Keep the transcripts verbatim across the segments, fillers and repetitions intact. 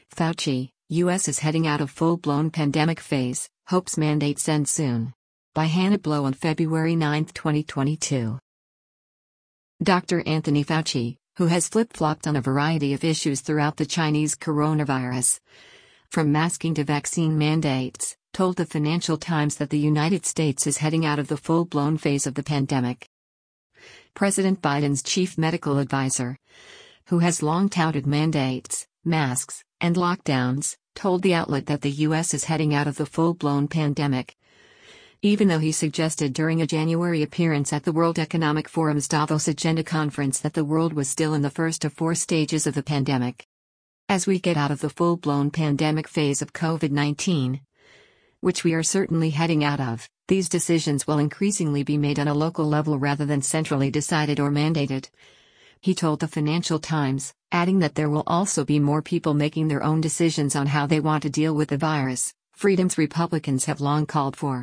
Fauci, U S is heading out of full-blown pandemic phase, hopes mandates end soon. By Hannah Blow on February ninth, twenty twenty-two. Doctor Anthony Fauci, who has flip-flopped on a variety of issues throughout the Chinese coronavirus, from masking to vaccine mandates, told the Financial Times that the United States is heading out of the full-blown phase of the pandemic. President Biden's chief medical advisor, who has long touted mandates, masks, and lockdowns, told the outlet that the U S is heading out of the full-blown pandemic, even though he suggested during a January appearance at the World Economic Forum's Davos Agenda Conference that the world was still in the first of four stages of the pandemic. As we get out of the full-blown pandemic phase of COVID nineteen, which we are certainly heading out of, these decisions will increasingly be made on a local level rather than centrally decided or mandated, he told the Financial Times, adding that there will also be more people making their own decisions on how they want to deal with the virus, freedoms Republicans have long called for.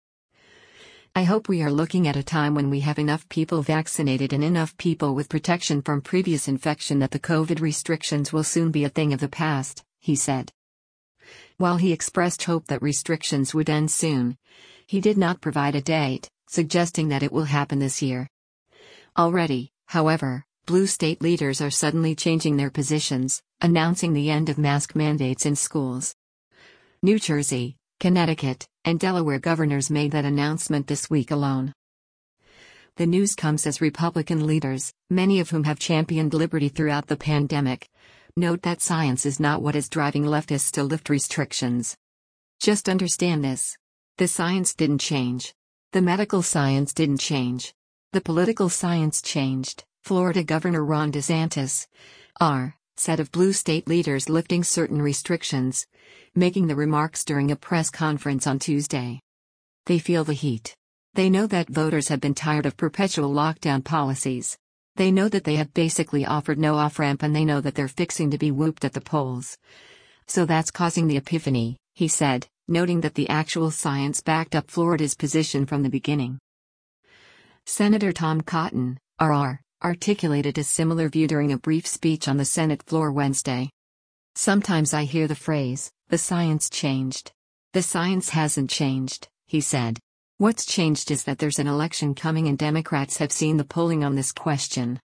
I hope we are looking at a time when we have enough people vaccinated and enough people with protection from previous infection that the COVID restrictions will soon be a thing of the past, he said. While he expressed hope that restrictions would end soon, he did not provide a date, suggesting that it will happen this year. Already, however, blue state leaders are suddenly changing their positions, announcing the end of mask mandates in schools. New Jersey, Connecticut, and Delaware governors made that announcement this week alone. The news comes as Republican leaders, many of whom have championed liberty throughout the pandemic, note that science is not what is driving leftists to lift restrictions. Just understand this. The science didn't change. The medical science didn't change. The political science changed, Florida Governor Ron DeSantis, R., said of blue state leaders lifting certain restrictions, making the remarks during a press conference on Tuesday. They feel the heat. They know that voters have been tired of perpetual lockdown policies. They know that they have basically offered no off-ramp and they know that they're fixing to be whooped at the polls. So that's causing the epiphany, he said, noting that the actual science backed up Florida's position from the beginning. Senator Tom Cotton, R R, articulated a similar view during a brief speech on the Senate floor Wednesday. Sometimes I hear the phrase, the science changed. The science hasn't changed, he said. What's changed is that there's an election coming and Democrats have seen the polling on this question.